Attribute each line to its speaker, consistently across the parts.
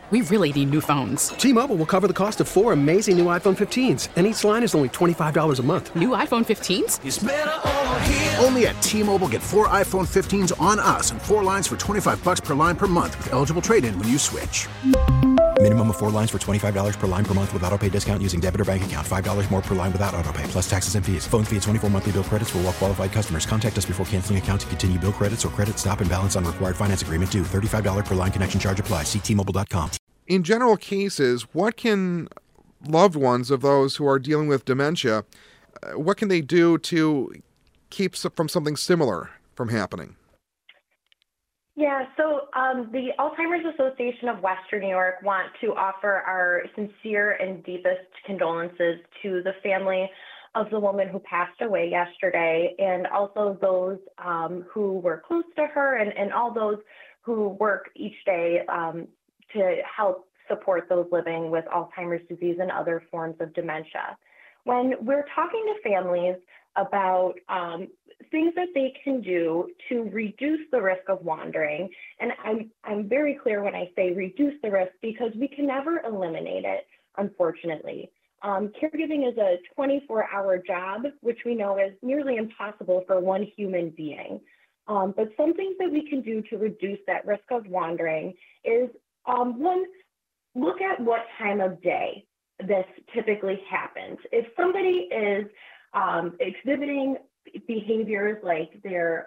Speaker 1: We really need new phones.
Speaker 2: T-Mobile will cover the cost of 4 amazing new iPhone 15s, and each line is only $25 a month.
Speaker 1: New iPhone 15s?
Speaker 3: It's better over here.
Speaker 4: Only at T-Mobile, get 4 iPhone 15s on us and 4 lines for $25 per line per month with eligible trade-in when you switch.
Speaker 5: Minimum of 4 lines for $25 per line per month with autopay discount using debit or bank account. $5 more per line without autopay, plus taxes and fees. Phone fee at 24 monthly bill credits for well-qualified customers. Contact us before canceling account to continue bill credits or credit stop and balance on required finance agreement due. $35 per line connection charge applies. See T-Mobile.com.
Speaker 6: In general cases, what can loved ones of those who are dealing with dementia, what can they do to keep from something similar from happening?
Speaker 7: Yeah, so the Alzheimer's Association of Western New York want to offer our sincere and deepest condolences to the family of the woman who passed away yesterday, and also those who were close to her, and all those who work each day to help support those living with Alzheimer's disease and other forms of dementia. When we're talking to families about things that they can do to reduce the risk of wandering, and I'm very clear when I say reduce the risk because we can never eliminate it, unfortunately. Caregiving is a 24-hour job, which we know is nearly impossible for one human being. But some things that we can do to reduce that risk of wandering is, one, look at what time of day this typically happens. If somebody is exhibiting behaviors like they're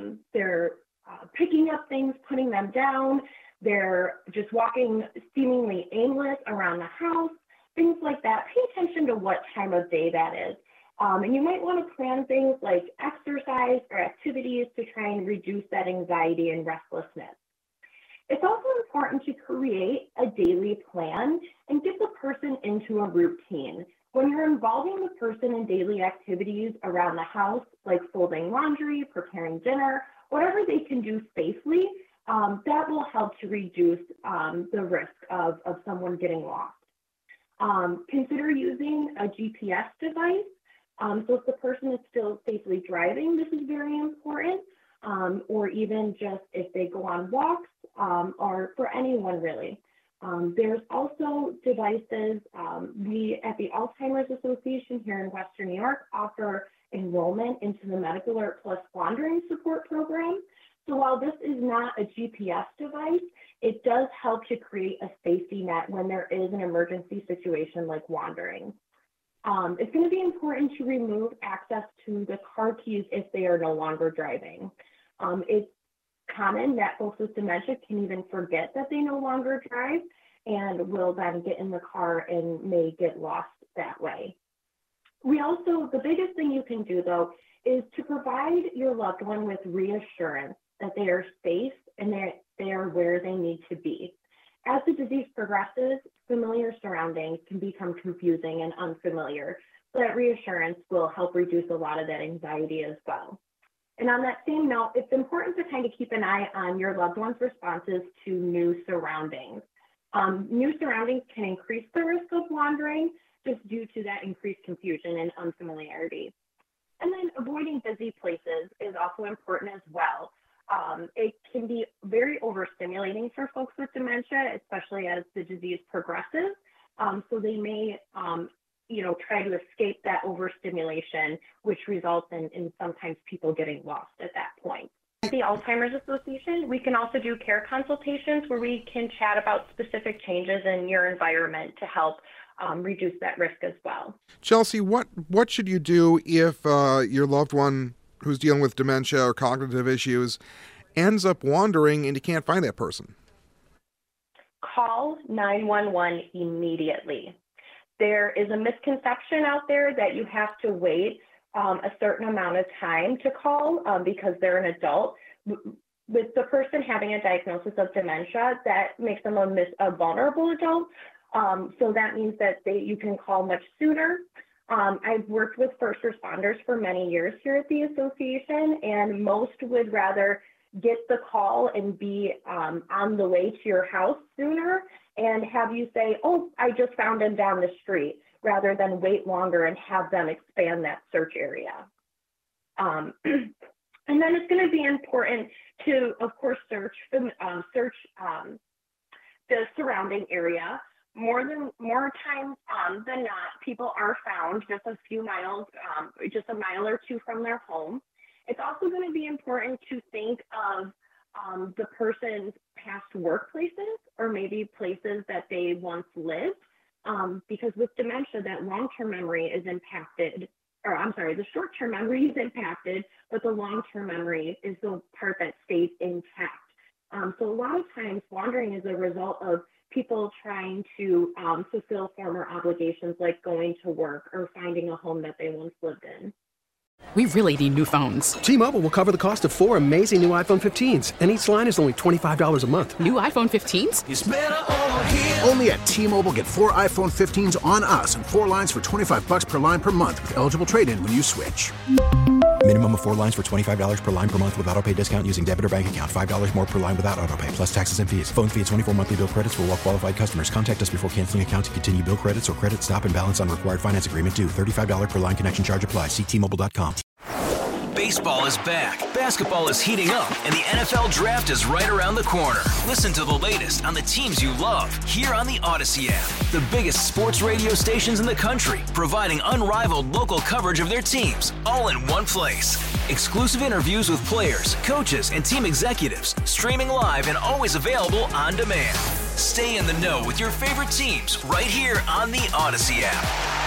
Speaker 7: picking up things, putting them down, they're just walking seemingly aimless around the house, things like that, pay attention to what time of day that is. And you might want to plan things like exercise or activities to try and reduce that anxiety and restlessness. It's also important to create a daily plan and get the person into a routine. When you're involving the person in daily activities around the house, like folding laundry, preparing dinner, whatever they can do safely, that will help to reduce the risk of someone getting lost. Consider using a GPS device. So if the person is still safely driving, this is very important, or even just if they go on walks, or for anyone really. There's also devices, we at the Alzheimer's Association here in Western New York offer enrollment into the Medical Alert Plus Wandering Support Program. So while this is not a GPS device, it does help to create a safety net when there is an emergency situation like wandering. It's going to be important to remove access to the car keys if they are no longer driving. It's common that folks with dementia can even forget that they no longer drive and will then get in the car and may get lost that way. The biggest thing you can do though is to provide your loved one with reassurance that they are safe and that they are where they need to be. As the disease progresses, familiar surroundings can become confusing and unfamiliar. So that reassurance will help reduce a lot of that anxiety as well. And on that same note, it's important to kind of keep an eye on your loved one's responses to new surroundings. New surroundings can increase the risk of wandering just due to that increased confusion and unfamiliarity. And then avoiding busy places is also important as well. It can be very overstimulating for folks with dementia, especially as the disease progresses. So they may try to escape that overstimulation, which results in sometimes people getting lost at that point. At the Alzheimer's Association, we can also do care consultations where we can chat about specific changes in your environment to help reduce that risk as well.
Speaker 6: Chelsea, what should you do if your loved one who's dealing with dementia or cognitive issues ends up wandering and you can't find that person?
Speaker 7: Call 911 immediately. There is a misconception out there that you have to wait a certain amount of time to call because they're an adult. With the person having a diagnosis of dementia, that makes them a vulnerable adult. So that means that you can call much sooner. I've worked with first responders for many years here at the association, and most would rather get the call and be on the way to your house sooner and have you say, oh, I just found him down the street, rather than wait longer and have them expand that search area. And then it's going to be important to, of course, search the surrounding area. More times than not, people are found just a few miles, just a mile or two from their home. It's also going to be important to think of the person's past workplaces or maybe places that they once lived, because with dementia, that long-term memory is impacted, the short-term memory is impacted, but the long-term memory is the part that stays intact. So a lot of times wandering is a result of people trying to fulfill former obligations like going to work or finding a home that they once lived in.
Speaker 1: We really need new phones.
Speaker 2: T-Mobile will cover the cost of 4 amazing new iPhone 15s, and each line is only $25 a month.
Speaker 1: New iPhone 15s?
Speaker 4: It's better over here. Only at T-Mobile, get 4 iPhone 15s on us and 4 lines for $25 per line per month with eligible trade-in when you switch.
Speaker 5: Minimum of 4 lines for $25 per line per month with autopay discount using debit or bank account. $5 more per line without autopay, plus taxes and fees. Phone fee at 24 monthly bill credits for well-qualified customers. Contact us before canceling account to continue bill credits or credit stop and balance on required finance agreement due. $35 per line connection charge applies. See T-Mobile.com.
Speaker 3: Baseball is back, basketball is heating up, and the NFL Draft is right around the corner. Listen to the latest on the teams you love here on the Odyssey app. The biggest sports radio stations in the country, providing unrivaled local coverage of their teams, all in one place. Exclusive interviews with players, coaches, and team executives, streaming live and always available on demand. Stay in the know with your favorite teams right here on the Odyssey app.